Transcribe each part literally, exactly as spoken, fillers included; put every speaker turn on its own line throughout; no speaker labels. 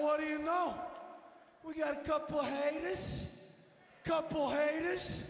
what do you know? We got a couple haters. Couple haters.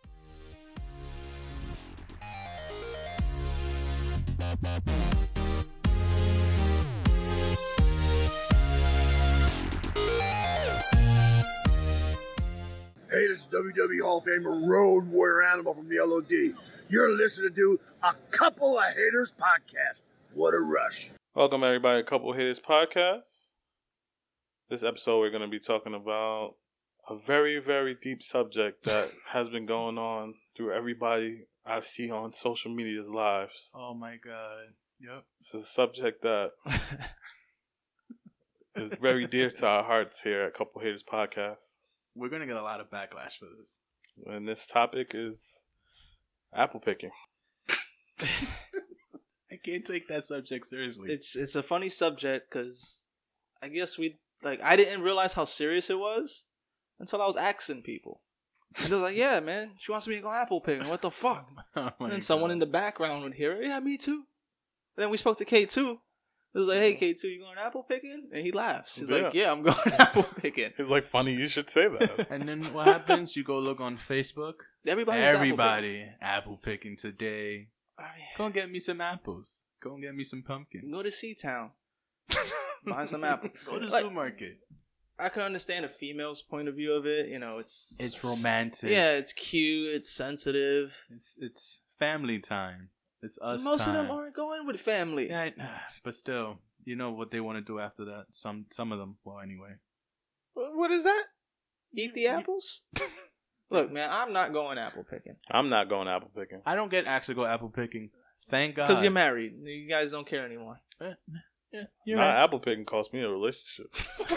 Hey, this is W W E Hall of Famer Road Warrior Animal from the L O D. You're listening to a Couple of Haters podcast. What a rush.
Welcome, everybody, to Couple Haters podcast. This episode, we're going to be talking about a very, very deep subject that has been going on through everybody I see on social media's lives.
Oh, my God. Yep.
It's a subject that is very dear to our hearts here at Couple Haters podcast.
We're going to get a lot of backlash for this.
And this topic is apple picking.
I can't take that subject seriously.
It's it's a funny subject because I guess we like I didn't realize how serious it was until I was asking people. And they're like, "Yeah, man, she wants me to go apple picking. What the fuck?"
Oh
and then someone in the background would hear, "Yeah, me too." And then we spoke to K two. It was like, "Hey, K two, you going apple picking?" And he laughs. He's
Yeah.
like, "Yeah, I'm going apple picking."
It's like, funny you should say that.
And then what happens? You go look on Facebook.
Everybody's
Everybody apple picking today.
apple picking.
Go and get me some apples. Go and get me some pumpkins.
Go to C-Town. Buy some apples.
Go to the
Like,
supermarket.
I can understand a female's point of view of it. You know, it's
It's romantic.
Yeah, it's cute. It's sensitive.
It's it's family time. It's us
Most
time.
of them aren't going with family.
Yeah, I- but still, you know what they want to do after that. Some some of them. Well, anyway.
Wh- What is that? Eat the apples? Look, man, I'm not going apple picking
I'm not going apple picking.
I don't get asked to go apple picking. Thank God.
because you're married. You guys don't care anymore.
Yeah, you're
Not
right.
apple picking cost me a relationship.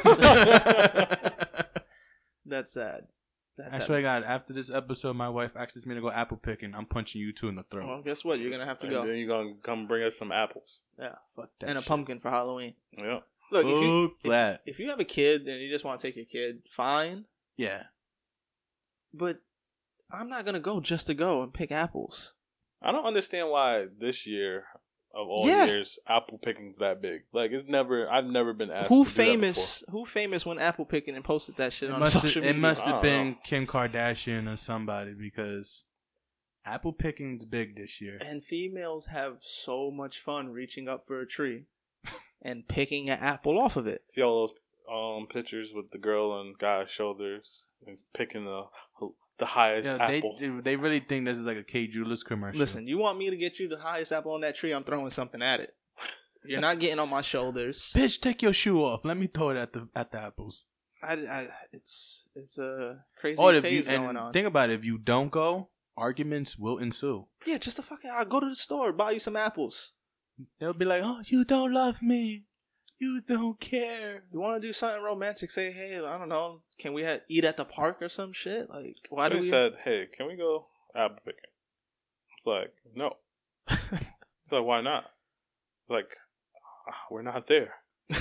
That's sad. That's
I
sad.
swear to God, after this episode, my wife asks me to go apple picking. I'm punching you two in the throat.
Well, guess what? You're gonna have to
And
go.
then you're going to come bring us some apples.
Yeah,
Fuck that
and a
shit.
pumpkin for Halloween.
Yeah.
Look, if you
Fuck that.
if you have a kid and you just want to take your kid, fine.
Yeah.
But I'm not gonna go just to go and pick apples.
I don't understand why this year of all
Yeah.
years apple picking's that big. Like it's never. I've never been asked.
Who
to do that
famous? Who famous went apple picking and posted that shit
It
on
must have,
social
it
media?
must
I
have
don't
been
know.
Kim Kardashian or somebody because apple picking's big this year.
And females have so much fun reaching up for a tree and picking an apple off of it.
See all those um pictures with the girl on guy's shoulders and picking the the highest
Yeah, they
apple.
they really think this is like a K Jewelers commercial.
Listen, you want me to get you the highest apple on that tree? I'm throwing something at it. You're not getting on my shoulders.
bitch, take your shoe off. Let me throw it at the at the apples.
I, I, it's it's a crazy
Or if you
phase
and
going on.
think about it, if you don't go, arguments will ensue.
Yeah, just a fucking. I'll go to the store, buy you some apples.
They'll be like, "Oh, you don't love me. You don't care."
You want to do something romantic? Say, hey, I don't know. Can we ha- eat at the park or some shit? Like, why do
They
we?
said, "Hey, can we go apple picking?" It's like, no. It's like, why not? It's like, "Ah, we're not there.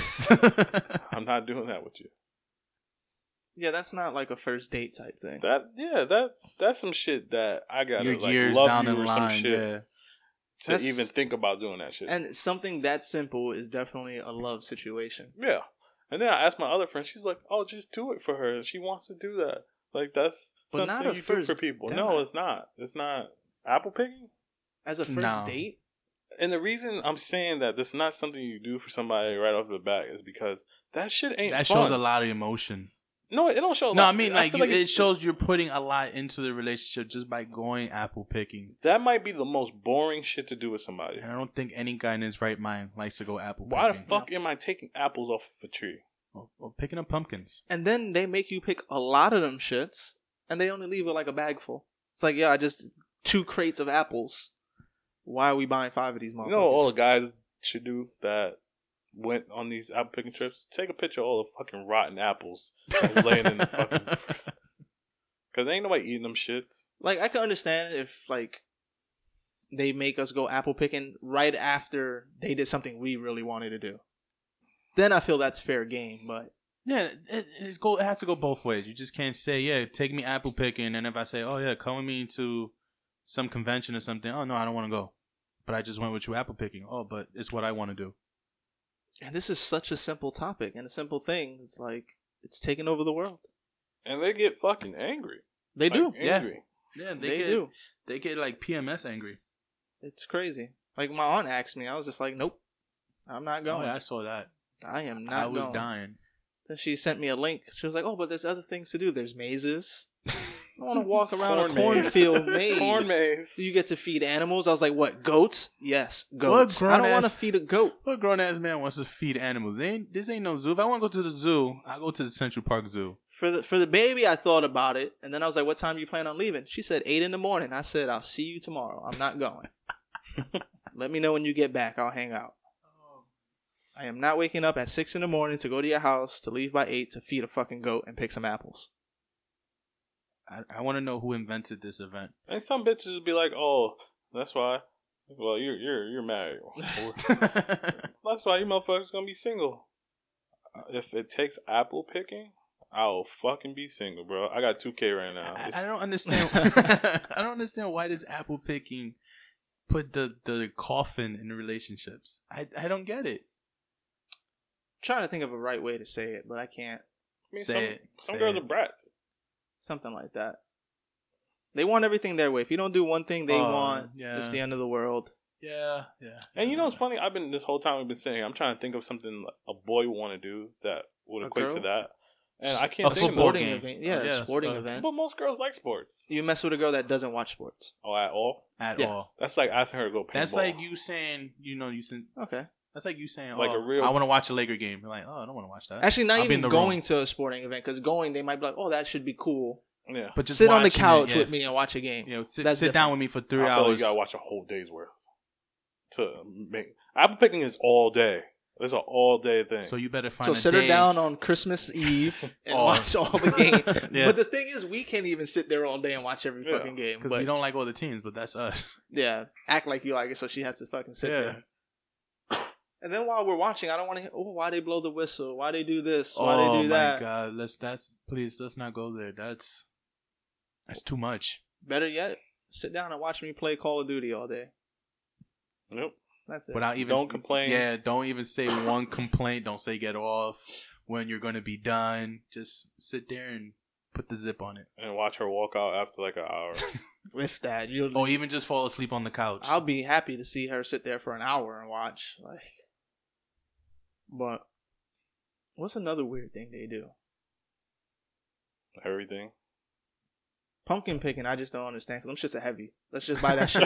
I'm not doing that with you.
Yeah, that's not like a first date type thing.
That yeah, that that's some shit that I gotta
Your
like
years
love
down
you
the
or some
line,
shit
yeah.
to
That's-
even think about doing that shit.
And something that simple is definitely a love situation.
Yeah. And then I asked my other friend, she's like, oh, just do it for her. She wants to do that. Like, that's
But
something
not a
you do
first
for people.
date.
No, it's not. It's not. Apple picking?
As a first
No.
date,
And the reason I'm saying that this is not something you do for somebody right off the bat is because that shit ain't
That
fun.
shows a lot of emotion.
No, it don't show a
No,
lot.
I mean like,
feel
you, it
it's-
shows you're putting a lot into the relationship just by going apple picking.
That might be the most boring shit to do with somebody.
And I don't think any guy in his right mind likes to go apple
Why the
picking.
fuck am I taking apples off of a tree?
Or, or picking up pumpkins.
and then they make you pick a lot of them shits, and they only leave it like a bag full. It's like, yeah, I just two crates of apples. Why are we buying five of these motherfuckers?
You know what all the guys should do that went on these apple picking trips? Take a picture of all the fucking rotten apples that's laying in the fucking... Because ain't nobody eating them shits.
Like, I can understand if, like, they make us go apple picking right after they did something we really wanted to do. Then I feel that's fair game, but...
Yeah, it, it's go, it has to go both ways. You just can't say, yeah, take me apple picking, and if I say, oh, yeah, come with me to some convention or something, oh, no, I don't want to go. But I just went with you apple picking. Oh, but it's what I want to do.
And this is such a simple topic and a simple thing. It's like it's taking over the world.
And they get fucking angry.
They
Like,
do.
Angry.
Yeah, they,
They
get,
do.
They get like P M S angry.
It's crazy. Like my aunt asked me, I was just like, nope, I'm not
Oh,
going.
yeah, I saw that.
I am not
I was
going.
dying.
Then she sent me a link. She was like, oh, but there's other things to do. There's mazes. I want to walk around
Corn
a
maze.
cornfield maze.
Corn maze.
You get to feed animals. I was like, what, goats? Yes, goats. I don't
grown-ass-
want to feed a goat.
What grown ass man wants to feed animals? They ain't, this ain't no zoo. If I want to go to the zoo, I go to the Central Park Zoo.
For the for the baby, I thought about it, and then I was like, what time do you plan on leaving? She said eight in the morning. I said, I'll see you tomorrow. I'm not going. Let me know when you get back. I'll hang out. I am not waking up at six in the morning to go to your house to leave by eight to feed a fucking goat and pick some apples.
I, I want to know who invented this event.
And some bitches would be like, "Oh, that's why." Well, you're you're you're married. That's why you motherfuckers gonna be single. Uh, If it takes apple picking, I'll fucking be single, bro. I got two K right now.
I,
It's-
I don't understand. I don't understand why does apple picking put the, the coffin in relationships. I I don't get it.
I'm trying to think of a right way to say it, but I can't.
I mean,
Say
some,
it.
Some
Say
girls
it.
are brats.
Something like that. They want everything their way. If you don't do one thing they
Oh,
want,
yeah.
it's the end of the world.
Yeah, yeah.
And you know what's funny? I've been this whole time we've been saying I'm trying to think of something a boy would want to do that would
A
equate to
girl?
that, and I can't
A
think
football
of
Sporting
game.
event. Yeah,
Oh, yeah,
sporting
uh,
event.
But most girls like sports.
You mess with a girl that doesn't watch sports.
Oh, at all?
At
Yeah.
all.
That's like asking her to go paintball.
That's like you saying, you know, you said.
Okay.
That's like you saying,
Like
oh,
a real-
I want to watch a Laker game. You're like, oh, I don't want to watch that.
Actually, not
I'll be
even
in the room.
going to a sporting event, because going, they might be like, oh, that should be cool.
Yeah.
But just
Sit on the
watching it,
couch
yeah.
with me and watch a game.
You know, sit,
That's
sit down
different.
with me for three
I feel like
hours.
you gotta watch a whole day's worth to make. Apple picking is all day. It's an all day thing.
So you better find
So
a
sit
day.
her down on Christmas Eve and
Oh.
watch all the games.
Yeah.
But the thing is, we can't even sit there all day and watch every
Yeah.
fucking game.
Because
But
we don't like all the teams, but that's us.
yeah, act like you like it, so she has to fucking sit
Yeah.
there. And then while we're watching, I don't want to hear, oh, why they blow the whistle? Why they do this? Why
oh
they do
my
that?
god, let's that's please let's not go there. That's that's too much.
Better yet, sit down and watch me play Call of Duty all day.
Nope.
That's it.
Without even
Don't complain.
Yeah, don't even say one complaint. Don't say get off when you're gonna be done. Just sit there and put the zip on it.
And watch her walk out after like an hour.
With that, you
Or even just fall asleep on the couch.
I'll be happy to see her sit there for an hour and watch. Like, but what's another weird thing they do?
Everything.
Pumpkin picking, I just don't understand because them shits are heavy. Let's just buy that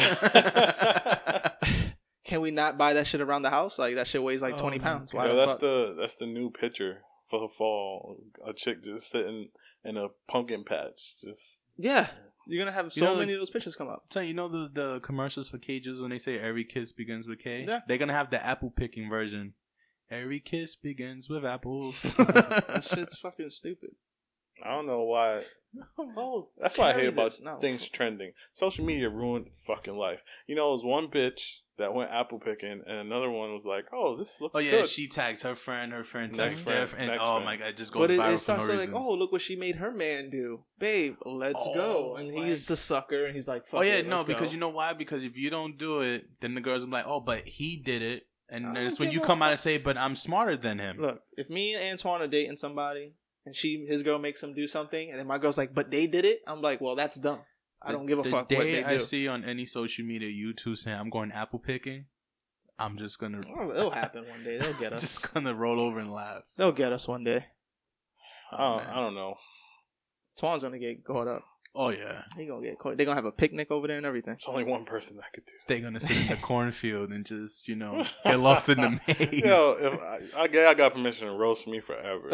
shit. Can we not buy that shit around the house? Like that shit weighs like
Oh
twenty
my
pounds. Why
Yo,
the
that's
fuck?
the that's the new picture for the fall. A chick just sitting in a pumpkin patch. Just
Yeah, you're gonna have
You
so
know,
many of those pictures come up.
So you know the the commercials for cages when they say every kiss begins with K?
Yeah.
They're gonna have the apple picking version. Every kiss begins with apples.
That shit's fucking stupid.
I don't know why.
Oh,
That's what I
carry
hate about
this. No.
things trending. Social media ruined fucking life. You know, it was one bitch that went apple picking, and another one was like, "Oh, this looks
Oh yeah,
good."
she tags her friend, her friend
Next
tags
friend,
Steph, and
next
oh
friend.
my god, it just goes
But it,
viral
it
for
starts
no
to like,
reason.
oh, look what she made her man do, babe. Let's
Oh,
go, and
my-
he's the sucker, and he's like, Fuck
Oh yeah,
it,
no,
let's
because
go.
you know why? Because if you don't do it, then the girls will be like, oh, but he did it, and
I
then
don't
it's when
give
you
a
come out
fuck.
and say, but I'm smarter than him.
Look, if me and Antoine are dating somebody, and she his girl makes him do something, and then my girl's like, but they did it. I'm like, well, that's dumb. I don't give a
the
fuck
day
what they
I
do.
see on any social media you two saying I'm going apple picking, I'm just gonna
Oh, it'll happen one day. They'll get us.
just gonna roll over and laugh.
They'll get us one day.
I
Oh,
don't,
man.
I don't know.
Twan's gonna get caught up.
Oh yeah,
He gonna get caught. They're gonna have a picnic over there and everything.
There's only one person that could do.
they're gonna sit in the cornfield and just you know get lost in the maze.
Yo, if I, I, get- I got permission to roast me forever.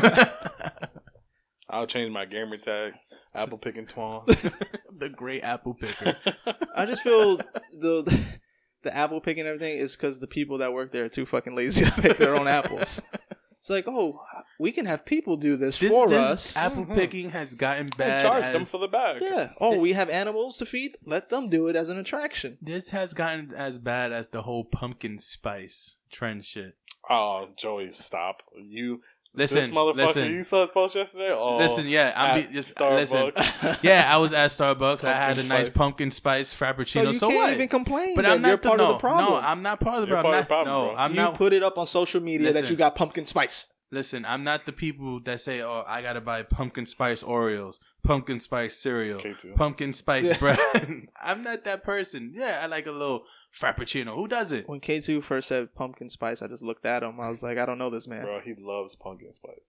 I'll change my gamer tag. Apple picking Twan.
the great apple picker.
I just feel the the apple picking and everything is because the people that work there are too fucking lazy to pick their own apples. It's like, oh, we can have people do this,
This,
for
this
us.
apple
Mhm.
picking has gotten
They
bad.
charge
as-
them for the bag.
Yeah. Oh, we have animals to feed. Let them do it as an attraction.
This has gotten as bad as the whole pumpkin spice trend shit.
Oh, Joey, stop. You
Listen,
this motherfucker,
listen.
you saw his post yesterday? Oh,
Listen, yeah, I'm
at
be, just
Starbucks.
listen. Yeah, I was at Starbucks. I had a
Pumpkin
nice
spice.
pumpkin spice
So
frappuccino.
you
So,
can't
what?
even complain.
But
that
I'm not
you're
the,
part
no,
of the problem.
No, I'm not part of the
You're
problem.
part of the
I'm
problem,
not,
bro.
no, I'm
you
not.
put it up on social media that
Listen.
you got pumpkin spice.
Listen, I'm not the people that say, "Oh, I gotta buy pumpkin spice Oreos, pumpkin spice cereal,
K two.
pumpkin spice
Yeah.
bread." I'm not that person. Yeah, I like a little frappuccino. Who does it?
When K two first said pumpkin spice, I just looked at him. I was like, I don't know this man.
Bro, he loves pumpkin spice.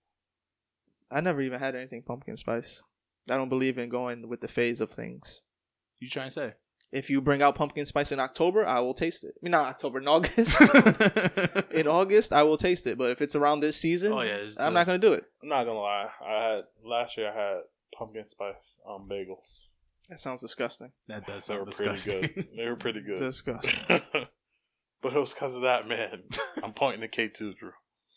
I never even had anything pumpkin spice. I don't believe in going with the phase of things.
You trying to say?
If you bring out pumpkin spice in October, I will taste it. I mean, not October, in August. In August, I will taste it. But if it's around this season,
Oh, yeah, it's
I'm
the-
not going to do it.
I'm not gonna lie. I had last year. I had pumpkin spice um bagels.
That sounds disgusting.
That does
They
sound
were pretty
disgusting.
good. They were pretty good.
Disgusting.
But it was because of that, man. I'm pointing to K two, Drew.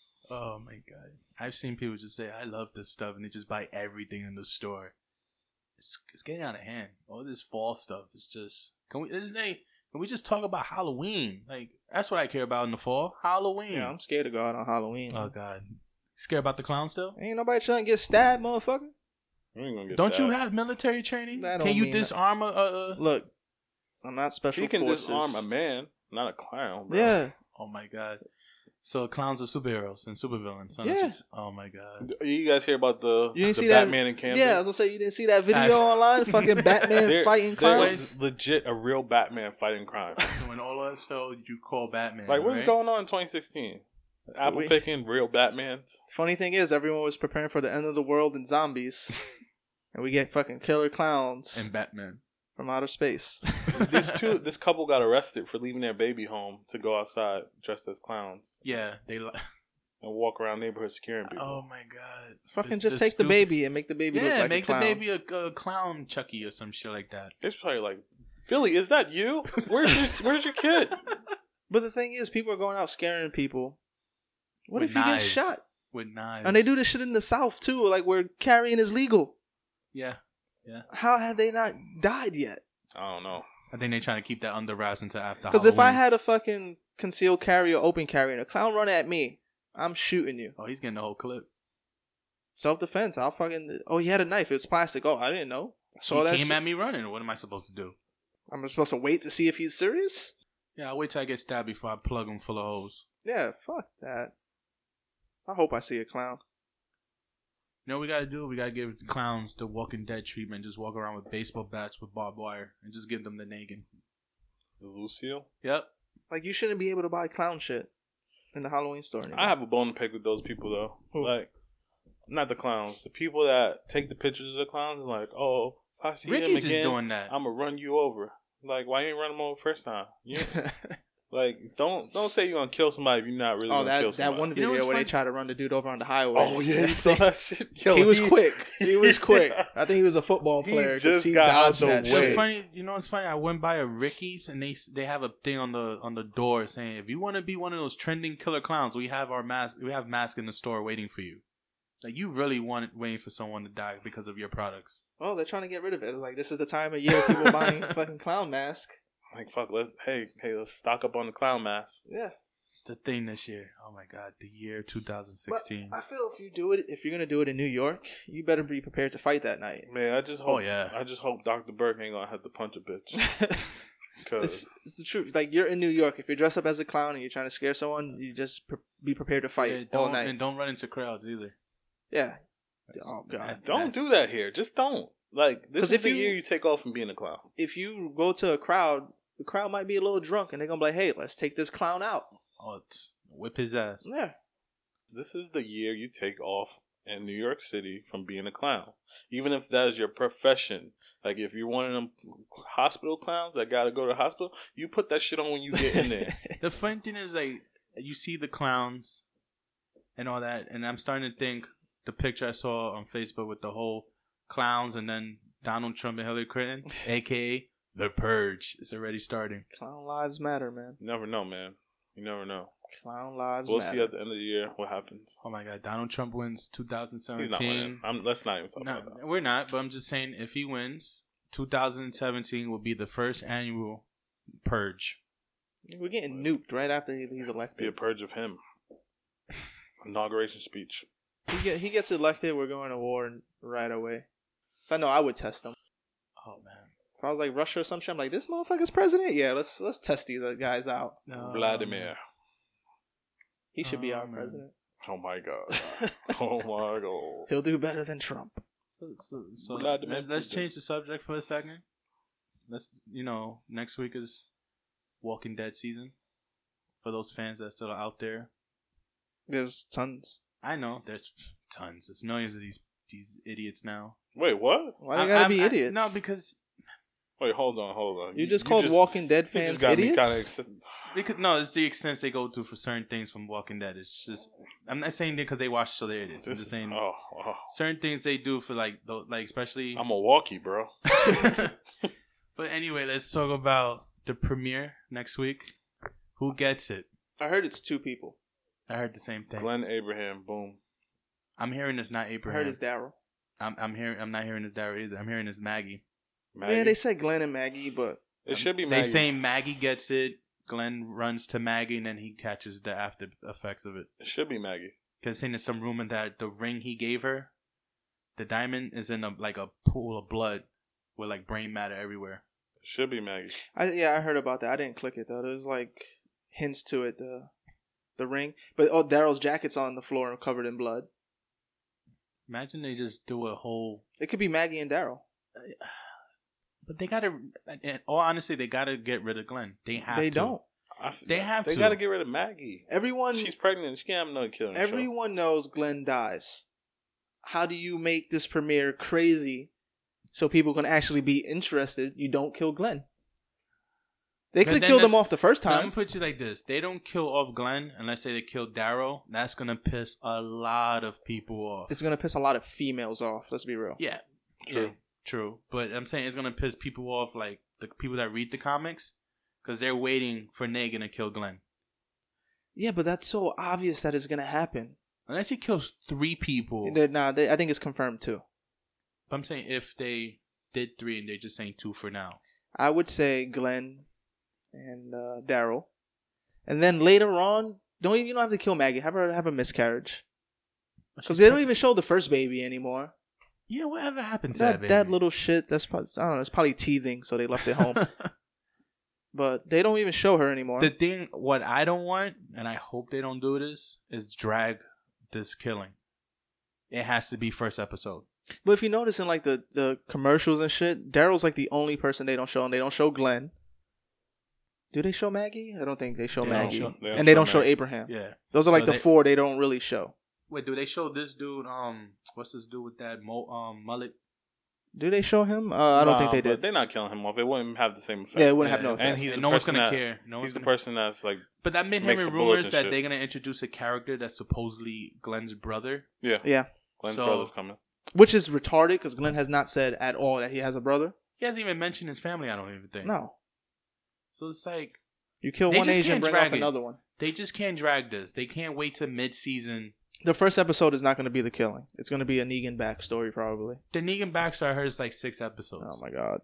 Oh my god! I've seen people just say, "I love this stuff," and they just buy everything in the store. It's it's getting out of hand. All this fall stuff is just. Can we? Isn't they? Can we just talk about Halloween? Like that's what I care about in the fall. Halloween.
Yeah, I'm scared to go out on Halloween.
Oh god. Scared about the clown still?
Ain't nobody trying to get stabbed, motherfucker.
We ain't gonna get
Don't you
stabbed.
have military training?
That don't
Can you
mean
disarm a? a
Look, I'm not special
He can
forces.
disarm a man, not a clown. Bro.
Yeah.
oh my god! So clowns are superheroes and supervillains. Huh?
Yeah.
That's just- Oh my god!
You guys hear about the,
You didn't
the
see that-
Batman in Camden?
Yeah, I was gonna say you didn't see that video
That's-
online. Fucking Batman
There-
fighting
there
clowns.
was legit a real Batman fighting crime.
So when all else failed, you call Batman.
Like, what's
right?
going on in twenty sixteen? Apple
We-
picking real Batmans.
Funny thing is, everyone was preparing for the end of the world and zombies, and we get fucking killer clowns
And Batman.
from outer space.
These two, this couple got arrested for leaving their baby home to go outside dressed as clowns
Yeah, they. Li-
and walk around neighborhoods scaring people.
oh my god!
Fucking
This-
just
this
take the
stupid-
baby and make the baby look
Yeah,
like
make
a clown.
the baby a, a clown Chucky or some shit like that.
It's probably like, Billy, is that you? Where's your Where's your kid?
But the thing is, people are going out scaring people. What
With
if you
knives.
get shot?
With knives.
And they do this shit in the South too, like where carrying is legal.
Yeah,
How have they not died yet?
I don't know.
I think they're trying to keep that under wraps until after.
Because if I
Halloween.
had a fucking concealed carry or open carry and a clown run at me, I'm shooting you.
oh, he's getting the whole clip.
Self defense. I'll fucking. Oh, he had a knife. It was plastic. Oh, I didn't know. I saw
he
that.
came
shit.
at me running. What am I supposed to do?
I'm supposed to wait to see if he's serious.
Yeah, I'll wait till I get stabbed before I plug him full of holes.
Yeah, fuck that. I hope I see a clown.
You know what we gotta do? We gotta give clowns the Walking Dead treatment. Just walk around with baseball bats with barbed wire and just give them the Negan.
The Lucille?
Yep.
Like, you shouldn't be able to buy clown shit in the Halloween store anymore.
I have a bone to pick with those people, though.
Who?
Like, not the clowns. The people that take the pictures of the clowns and like, oh, if I see
Ricky's
him again,
is doing that.
I'm gonna run you over. Like, why you ain't run him over first time? You like, don't don't say you're gonna kill somebody if you're not really
oh,
gonna kill
that
somebody.
that one
You know
video
what's
where they
funny?
try to run the dude over on the highway.
Oh yeah, you saw that shit. Yo,
he was quick. He was quick. I think he was a football
He
player because
just
he,
got out
dodged
the
that
way.
What's
shit.
funny? You know what's funny? I went by a Ricky's and they they have a thing on the on the door saying if you want to be one of those trending killer clowns, we have our mask. We have masks in the store waiting for you. Like you really want waiting for someone to die because of your products.
Oh, they're trying to get rid of it. Like, this is the time of year people buying fucking clown mask.
Like fuck, let's hey hey let's stock up on the clown mask.
Yeah.
It's a thing this year. Oh my god, the year two thousand
But
sixteen.
I feel if you do it, if you're gonna do it in New York, you better be prepared to fight that night.
Man, I just hope.
Oh, yeah.
I just hope Doctor Burke ain't gonna have to punch a bitch.
it's,
Cause
it's the truth. Like, you're in New York. If you're dressed up as a clown and you're trying to scare someone, you just pre- be prepared to fight
Yeah,
all
don't,
night.
and don't run into crowds either.
Yeah. Oh god.
don't do that here. Just don't. Like this
'Cause
is
if
the
you-
year you take off from being a clown.
If you go to a crowd, the crowd might be a little drunk, and they're gonna be like, "Hey, let's take this clown out."
Oh, it's, whip his ass.
Yeah.
This is the year you take off in New York City from being a clown. Even if that is your profession. Like if you're one of them hospital clowns that gotta go to the hospital, you put that shit on when you get in there.
The funny thing is, like, you see the clowns and all that, and I'm starting to think the picture I saw on Facebook with the whole clowns and then Donald Trump and Hillary Clinton, aka the Purge, is already starting.
Clown lives matter, man.
You never know, man. You never know.
Clown lives
We'll
matter.
see at the end of the year what happens.
Oh my God, Donald Trump wins two thousand
He's not winning.
seventeen.
I'm, let's not even talk
No,
about that.
we're not, but I'm just saying if he wins, two thousand seventeen will be the first annual Purge.
We're getting nuked right after he- he's
Be a
elected.
purge of him. Inauguration speech.
he get he gets elected, we're going to war right away. So I know I would test him.
Oh man.
If I was like Russia or some shit, I'm like, this motherfucker's president? Yeah, let's let's test these guys out.
No,
Vladimir.
He should be
Oh,
our
man.
president.
Oh my god. Oh my god.
He'll do better than Trump.
So, so, so
Vladimir
let's, let's
Putin.
change the subject for a second. Let's, you know, next week is Walking Dead season. For those fans that are still out there,
There's tons.
I know there's tons. There's millions of these these idiots now.
Wait, what?
Why they
I-
gotta
I'm-
be
I-
idiots?
no, because
Wait, hold on, hold on.
you just called Walking Dead
you
fans
just got me
idiots.
kinda ex-
because no, it's the extent they go to for certain things from Walking Dead. It's just I'm not saying that because they watch so they're idiots. I'm
This
just
is-
saying
oh, oh.
certain things they do for like tho- like especially.
I'm Milwaukee, bro.
But anyway, let's talk about the premiere next week. Who gets it?
I heard it's two people.
I heard the same thing.
Glenn Abraham, boom.
I'm hearing it's not
I
Abraham.
heard it's Daryl.
I'm I'm hearing I'm not hearing it's Daryl either. I'm hearing it's Maggie.
Maggie.
Man, they said Glenn and Maggie, but
it should be
They
Maggie.
saying Maggie gets it. Glenn runs to Maggie and then he catches the after effects of it.
It should be Maggie.
Because saying there's some rumor that the ring he gave her, the diamond is in a like a pool of blood with like brain matter everywhere.
It should be Maggie.
I yeah, I heard about that. I didn't click it though. There's like hints to it. The the ring, but oh, Daryl's jacket's on the floor and covered in blood.
Imagine they just do a whole.
It could be Maggie and Daryl.
But they gotta. In all honesty, they gotta get rid of Glenn. They have.
They
to.
don't.
I f-
They have
They
to.
gotta get rid of Maggie.
Everyone,
She's pregnant. She can't have another killing.
everyone knows Glenn dies. How do you make this premiere crazy so people can actually be interested? You don't kill Glenn. They
But
could have
then
killed him
that's-
off the first
I'm
time.
gonna put you like this: they don't kill off Glenn unless they kill Daryl. That's gonna piss a lot of people off.
It's gonna piss a lot of females off. Let's be real.
Yeah,
True.
yeah, true. But I'm saying it's gonna piss people off, like the people that read the comics, because they're waiting for Negan to kill Glenn.
Yeah, but that's so obvious that it's gonna happen.
Unless he kills three people.
They're- Nah, they, I think it's confirmed too.
But I'm saying if they did three and they're just saying two for now.
I would say Glenn and uh, Daryl, and then later on, don't even, you don't have to kill Maggie. Have her have a miscarriage because they don't even show the first baby anymore.
Yeah, whatever happened to
That
that, baby?
that little shit. That's probably, I don't know. It's probably teething, so they left it home. But they don't even show her anymore.
The thing, what I don't want, and I hope they don't do this, is drag this killing. It has to be first episode.
But if you notice in like the, the commercials and shit, Daryl's like the only person they don't show, and they don't show Glenn. Do they show Maggie? I don't think they show
They don't
Maggie,
show-
they don't
and they
show
don't show
Maggie.
Abraham.
Yeah.
Those are
So
like the
they-
four they don't really show.
Wait, do they show this dude? Um, what's this dude with that mo- um mullet?
Do they show him? Uh, I don't
Nah,
think they
but
did.
They're not killing him off. It wouldn't have the same effect.
Yeah, it wouldn't have
Yeah,
no
and
effect.
And he's
And
the
no one's
person
gonna
that-
care. No
he's
one's
the
gonna-
person that's like,
But I've been
makes
hearing
the bullets
rumors
and
that
shit.
they're gonna introduce a character that's supposedly Glenn's brother.
yeah,
Yeah,
Glenn's
So-
brother's coming.
which is retarded because Glenn has not said at all that he has a brother.
He hasn't even mentioned his family. I don't even think.
No,
So it's like
you kill
They
one
just
Asian,
can't
bring
drag
off
it.
another one.
they just can't drag this. They can't wait to mid-season.
The first episode is not going to be the killing. It's going to be a Negan backstory probably.
The Negan backstory I heard is like six episodes.
Oh my god.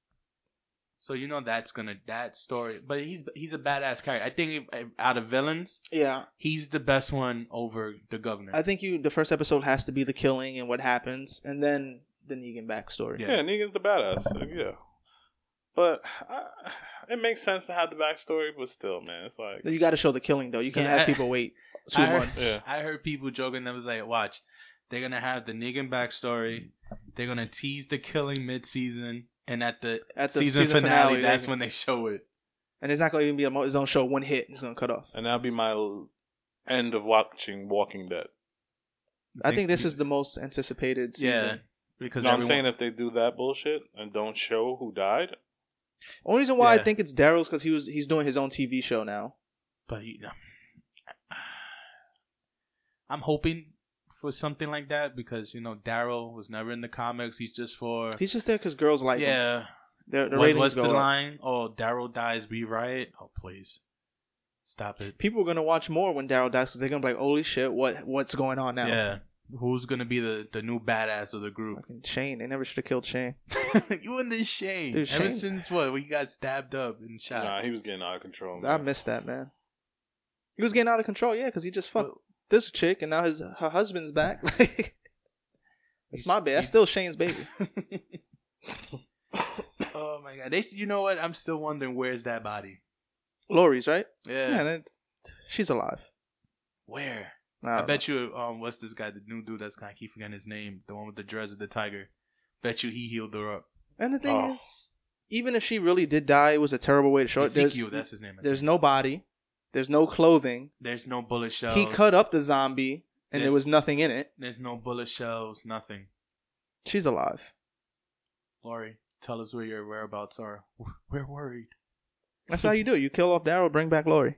So you know that's gonna that story. But he's he's a badass character. I think if, out of villains,
Yeah,
he's the best one over the governor.
I think you. The first episode has to be the killing and what happens, and then the Negan backstory.
Yeah.
Yeah, Negan's the badass. Like, yeah, but uh, it makes sense to have the backstory. But still, man, it's like
You got to show the killing though. You can't
Yeah,
have
I-
people wait two
I heard,
months.
Yeah.
I heard people joking that was like, watch, they're gonna have the Negan backstory. They're gonna tease the killing mid-season, and at the,
At the
season,
season
finale,
finale,
that's
they-
when they show it.
And it's not going to even be a. mo- It's going to show one hit. It's going to cut off.
and that'll be my l- end of watching Walking Dead.
I think this is the most anticipated season.
yeah because
No, I'm
everyone-
saying if they do that bullshit and don't show who died,
Only reason why
Yeah.
I think it's Daryl's because he was he's doing his own T V show now.
But you know, I'm hoping for something like that because you know Daryl was never in the comics. He's just for
He's just there because girls like him.
yeah.
Their, the
What,
ratings
what's
go
the
up.
line? Oh, Daryl dies, we riot. Oh, please stop it.
People are gonna watch more when Daryl dies because they're gonna be like, "Holy shit, what what's going on now?"
Yeah, who's gonna be the the new badass of the group?
Fucking Shane, they never should have killed Shane.
You and this Shane.
Dude,
Ever
Shane-
since what? We got stabbed up and shot.
nah, he was getting out of control.
I
Man.
missed that, man. He was getting out of control, yeah, because he just fucked.
But
this chick, and now his her husband's back. Like, it's my baby. That's still Shane's baby.
Oh my god! They, you know what? I'm still wondering where's that body.
Lori's, right?
Yeah.
Yeah, that, she's alive.
Where?
I,
I bet know. you. Um, what's this guy? The new dude that's kind of keep forgetting his name. The one with the dreads of the tiger. Bet you he healed her up.
And the thing
Oh.
is, even if she really did die, it was a terrible way to show it.
Ezekiel,
There's,
that's his name. I
there's
think.
no body. There's no clothing.
There's no bullet shells.
He cut up the zombie, and
There's-
there was nothing in it.
There's no bullet shells. Nothing.
She's alive.
Lori, tell us where your whereabouts are. We're worried.
That's how you do it. You kill off Daryl, bring back Lori.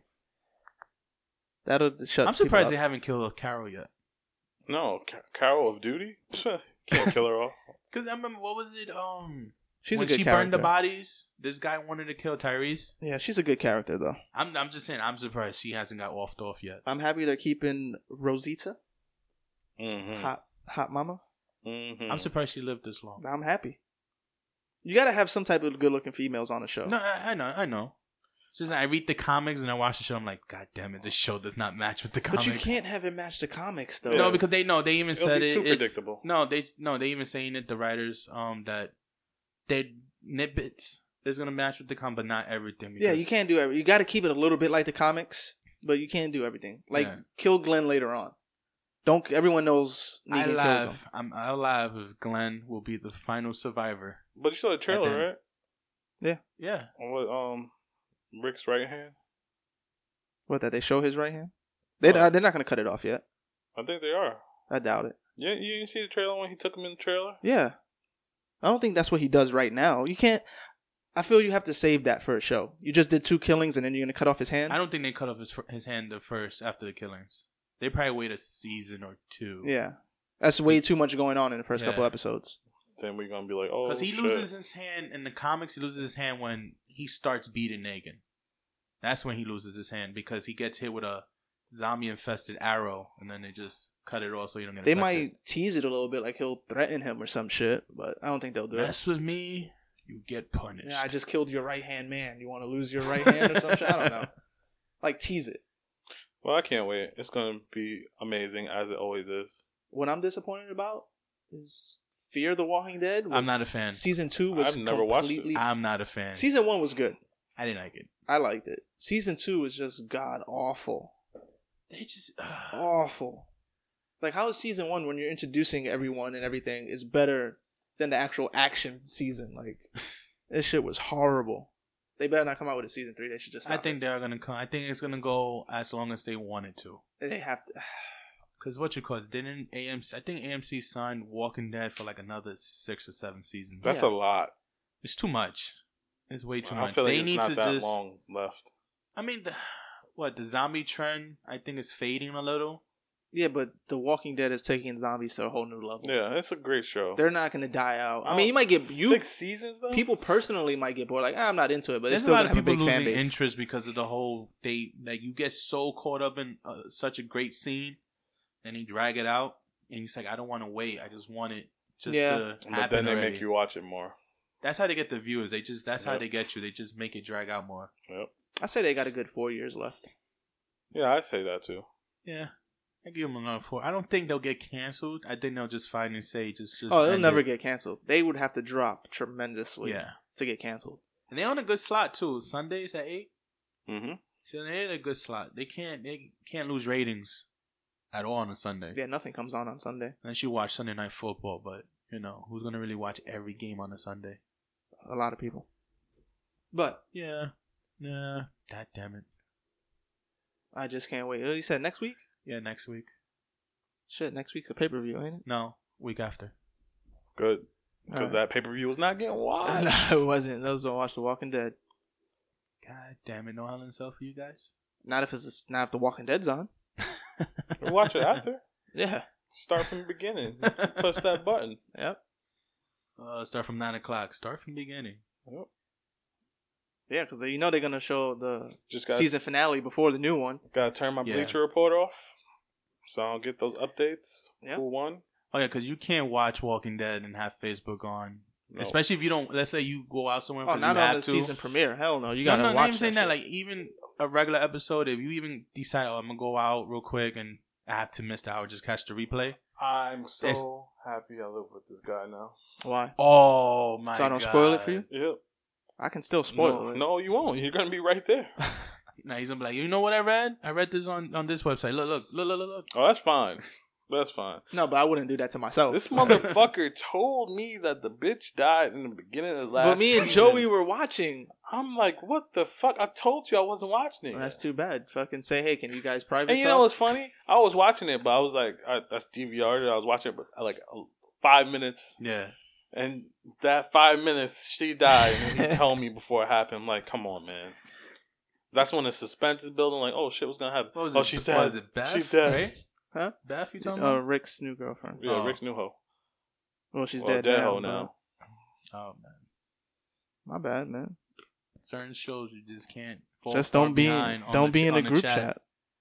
That'll shut.
I'm surprised they
people up.
haven't killed Carol yet.
No, Ca- Carol of Duty? Can't kill her off.
Because I remember, what was it? Um,
She's
when
a good
she
character.
burned the bodies, this guy wanted to kill Tyrese.
Yeah, she's a good character though.
I'm, I'm just saying, I'm surprised she hasn't got offed off yet.
I'm happy they're keeping Rosita,
Mm-hmm.
hot hot mama.
Mm-hmm.
I'm surprised she lived this long.
I'm happy. You gotta have some type of good looking females on the show.
No, I, I know, I know. It's just I read the comics and I watch the show. I'm like, God damn it, this show does not match with the
but
comics.
you can't have it match the comics though.
No,
Yeah.
because they know they even
It'll
said
be
it.
too
it's-
predictable.
No, they no, they even saying it. The writers, um, that their nitbits is gonna match with the comic, but not everything.
yeah,
because-
you can't do everything. You got to keep it a little bit like the comics, but you can't do everything. Like
Yeah.
kill Glenn later on. Don't. Everyone knows
I
Negan kills him.
live. I'm I live if Glenn will be the final survivor.
But you saw the trailer,
then-
right?
Yeah,
On what, um, Rick's right hand?
What, that they show his right hand? They
Oh.
they're not gonna cut it off yet.
I think they are.
I doubt it.
Yeah, you didn't see the trailer when he took him in the trailer?
Yeah, I don't think that's what he does right now. You can't. I feel you have to save that for a show. You just did two killings and then you're gonna cut off his hand.
I don't think they cut off his his hand the first after the killings. They probably wait a season or two.
Yeah, that's way too much going on in the first
Yeah.
couple episodes.
Then we're gonna be like, oh,
Because he
shit.
loses his hand in the comics. He loses his hand when he starts beating Negan. That's when he loses his hand because he gets hit with a zombie infested arrow, and then they just cut it off so you don't get.
They
affected.
might tease it a little bit, like he'll threaten him or some shit, but I don't think they'll do it.
mess with me, you get punished.
Yeah, I just killed your right hand man. You want to lose your right hand or some shit? I don't know. Like tease it.
Well, I can't wait. It's gonna be amazing as it always is.
What I'm disappointed about is Fear the Walking Dead.
I'm not a fan.
Season two was
I've never watched it.
completely.
I'm not a fan.
Season one was good.
I didn't like it.
I liked it. Season two is just god awful.
They just
Awful. Like, how is season one, when you're introducing everyone and everything, is better than the actual action season? Like, this shit was horrible. They better not come out with a season three. They should just.
I
Stop
think they're gonna come. I think it's gonna go as long as they want it to.
it. They have to.
Cause what you call it? Didn't A M C? I think A M C signed Walking Dead for like another six or seven seasons.
That's
Yeah.
a lot.
It's too much. It's way too
I
much.
feel like
They
it's
need
not
to
that
just.
long left.
I mean, the, what the zombie trend? I think is fading a little.
Yeah, but The Walking Dead is taking zombies to a whole new level.
Yeah, it's a great show.
They're not going to die out. I
Oh,
mean, you might get you
six seasons though.
people personally might get bored. Like, ah, I'm not into it, but
There's
it's
a
still
lot
going
of
to have a
people
big fan
losing
base.
interest because of the whole they like you get so caught up in uh, such a great scene, and you drag it out, and you're like, I don't want to wait. I just want it just
Yeah.
to
but
happen
then they
already.
make you watch it more.
That's how they get the viewers. They just that's how
Yep.
they get you. They just make it drag out more.
Yep.
I say they got a good four years left.
Yeah, I say that too.
Yeah, I give them another four. I don't think they'll get canceled. I think they'll just find and say just just.
Oh, they'll
end
never
it.
get canceled. They would have to drop tremendously
Yeah,
to get canceled.
and they're on a good slot too. Sundays at eight.
Mm-hmm.
So they're in a good slot. They can't they can't lose ratings at all on a Sunday.
Yeah, nothing comes on on Sunday.
Unless you watch Sunday Night Football, but you know who's gonna really watch every game on a Sunday?
A lot of people. But
Yeah, yeah. God damn it.
I just can't wait. You said next week?
Yeah, next week.
Shit, next week's a pay per view, ain't it?
No, week after.
Good. Because
Alright.
that pay per view was not getting watched.
No, it wasn't. Those don't watch The Walking Dead.
God damn it, no Hell in a Cell for you guys.
Not if it's not if The Walking Dead's on.
Watch it after.
Yeah.
Start from the beginning. Push that button.
Yep.
Uh, start from nine o'clock. Start from beginning.
Yep.
Yeah, because you know they're gonna show the
Just got
season finale before the new one.
gotta turn my
Yeah.
Bleacher Report off, so I don't get those updates.
Yep.
Who won?
Oh yeah, because you can't watch Walking Dead and have Facebook on,
No.
especially if you don't. Let's say you go out somewhere
Oh,
because
not
you
on
have
the
to.
season premiere. Hell no, you
No,
gotta
no, not
watch
even saying that.
shit.
Like even a regular episode, if you even decide, oh, I'm gonna go out real quick and apt to miss the hour, just catch the replay.
I'm so
It's-
happy I live with this guy now.
Why?
Oh my god!
So I don't spoil it for you?
Yep.
I can still spoil
no,
it.
no, you won't. You're gonna be right there.
Now he's gonna be like, you know what I read? I read this on, on this website. Look, look, look, look, look, look.
Oh, that's fine. That's fine.
No, but I wouldn't do that to myself.
This motherfucker told me that the bitch died in the beginning of the last
But me and
season.
Joey were watching.
I'm like, what the fuck? I told you I wasn't watching it.
Well, that's
yet.
too bad. Fucking say, hey, can you guys private
And you
talk?
know what's funny? I was watching it, but I was like, I, that's D V R. I was watching it, but like uh, five minutes.
Yeah.
And that five minutes, she died. And he told me before it happened. I'm like, come on, man. That's when the suspense is building. Like, oh shit, what's gonna happen?
What was
oh,
it?
she's
What
dead.
was it? Beth?
She's dead.
Right?
Huh?
Beth, you talking
Uh,
about?
Rick's new girlfriend.
Yeah,
Oh.
Rick's new hoe.
Well, she's
Well,
dead,
dead
now.
hoe now.
Oh man.
My bad, man.
Certain shows you just can't. fall
Just
far
don't be
behind on
don't
the
be
ch-
in
on
the
the
group
chat.
chat.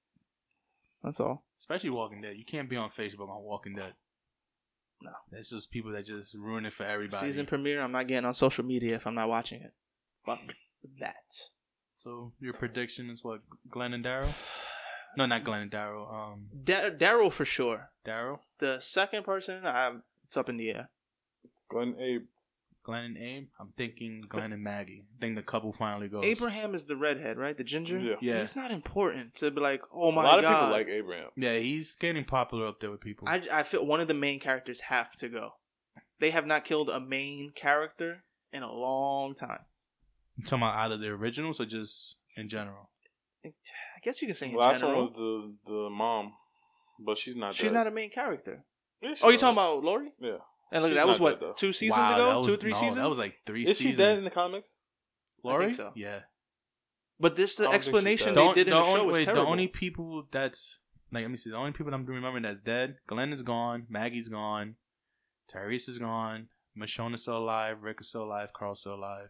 That's all.
Especially Walking Dead. You can't be on Facebook on Walking Dead.
No.
It's just people that just ruin it for everybody.
Season premiere. I'm not getting on social media if I'm not watching it. Fuck that.
So your prediction is what? Glenn and Daryl? No, not Glenn and Daryl. Um,
Da- Daryl for sure.
Daryl,
The second person, I'm, it's up in the air.
Glenn Abe.
Glenn and Abe. I'm thinking Glenn and Maggie. I think the couple finally goes.
Abraham is the redhead, right? The ginger.
Yeah.
Yeah.
He's not important to be like, oh my
A lot
god.
of people like Abraham.
Yeah, he's getting popular up there with people.
I I feel one of the main characters have to go. They have not killed a main character in a long time.
You talking about out of the originals or just in general?
I guess you can say in
Last
general.
one was the the mom, but she's not.
She's
dead.
not a main character.
Yeah, she
Oh, you
was.
talking about Lori?
Yeah.
And look,
She's
that was
not
what
dead, though.
two seasons
Wow,
ago,
that was-
two three
no,
seasons.
That was like three
Is
seasons.
she dead in the comics?
Lori?
I think so.
Yeah.
But this
I
the
don't think she's
explanation
dead.
they
Don't-
did in
the
the show
only,
was
wait,
terrible.
the only people that's like, let me see. The only people I'm remembering that's dead. Glenn is gone. Maggie's gone. Tyrese is gone. Michonne is still alive. Rick is still alive. Carl's still alive.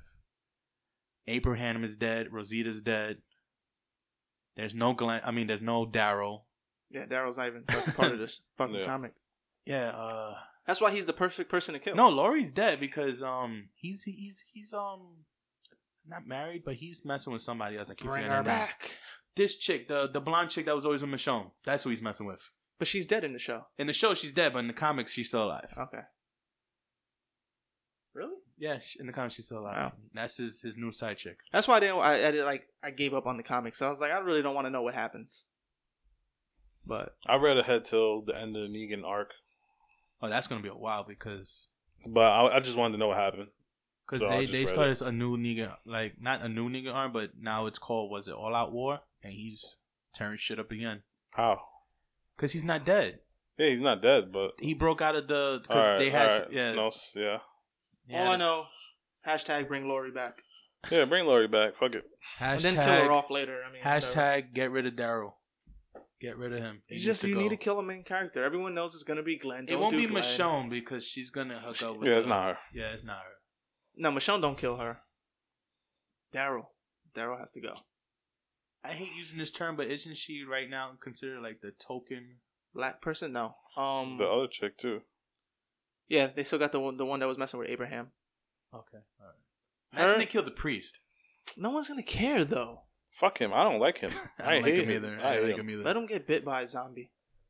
Abraham is dead. Rosita's dead. There's no Glenn. I mean, there's no Daryl.
Yeah, Daryl's not even fucking part of this fucking
Yeah.
comic.
Yeah. Uh.
That's why he's the perfect person to kill.
No, Laurie's dead because um he's he's he's um not married, but he's messing with somebody else. I keep
bring
forgetting
her
her name.
back.
This chick, the the blonde chick that was always with Michonne. That's who he's messing with.
But she's dead in the show.
In the show, she's dead, but in the comics, she's still alive.
Okay. Really?
Yeah, sh- in the comics, she's still alive.
Wow.
That's his his new side chick.
That's why I didn't. I, I did, like I gave up on the comics. So I was like, I really don't want to know what happens. But
I read ahead till the end of the Negan arc,
Oh, that's gonna be a while because
but I, I just wanted to know what happened.
because
So I
they
just
they
read
started a new nigga, like not a new nigga arm, but now it's called was it All Out War, and he's tearing shit up again
How?
because he's not dead.
Yeah, he's not dead, but
He broke out of the because
Alright,
they had
alright.
yeah.
No, s- yeah,
he
all
had
I
a-
know, hashtag bring Lori back,
yeah. Bring Laurie back. Fuck it.
and
Hashtag,
then kill her off later. I mean, whatever.
hashtag get rid of Daryl. Get rid of him. He
It's
needs
just
to
you
go.
need to kill a main character. Everyone knows it's gonna be Glenn.
It
Don't
won't
do
be
Glenn.
Michonne because she's gonna hook up with.
Yeah, it's
the-
not her.
Yeah, it's not her.
No, Michonne don't kill her. Daryl. Daryl has to go.
I hate using this term, but isn't she right now considered like the token?
Black person? No. Um.
The other chick too.
Yeah, they still got the one, the one that was messing with Abraham.
Okay, all right. Imagine
Her-
they killed the priest.
No one's gonna care though.
Fuck him. I don't like him.
I don't like
hate
him either. I
I
don't
hate
like
him.
him either.
Let him get bit by a zombie.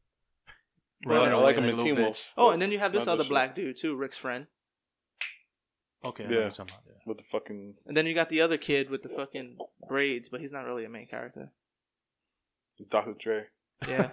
Run
I
it
don't
away
like him
like
in
a
Teen
little
Wolf.
bitch.
Oh, and then you have this
Not
other
shit.
black dude too, Rick's friend.
Okay, I
Yeah.
know what you're talking about, yeah.
With the fucking
And then you got the other kid with the fucking braids, but he's not really a main character.
Doctor Dre.
Yeah.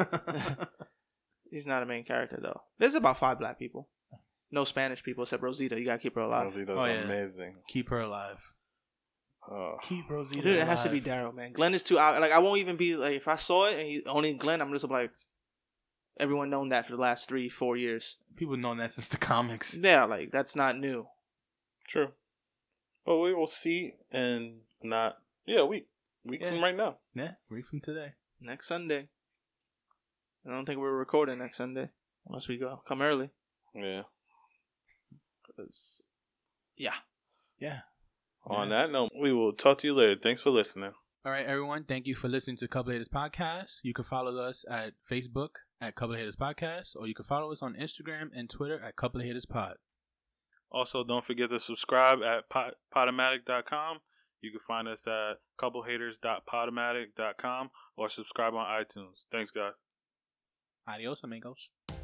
He's not a main character though. There's about five black people. No Spanish people except Rosita. You gotta keep her alive.
Rosita's
Oh, yeah.
amazing.
Keep her alive.
Oh.
Keep Rosita
Dude, it
alive.
has to be Daryl, man. Glenn is too out. Like I won't even be like if I saw it and he only Glenn, I'm just like everyone known that for the last three, four years.
People know that since the comics.
Yeah, like that's not new.
True. But we will see and not yeah, a week. Week
Yeah.
from right now.
Yeah, week from today.
Next Sunday. I don't think we're recording next Sunday unless we go come early.
Yeah.
'Cause- yeah.
Yeah.
On that note, we will talk to you later. Thanks for listening.
All right, everyone. Thank you for listening to Couple Haters Podcast. You can follow us at Facebook at Couple Haters Podcast, or you can follow us on Instagram and Twitter at Couple Haters Pod.
Also, don't forget to subscribe at pod- podomatic dot com. You can find us at couplehaters dot podomatic dot com or subscribe on iTunes. Thanks, guys.
Adios, amigos.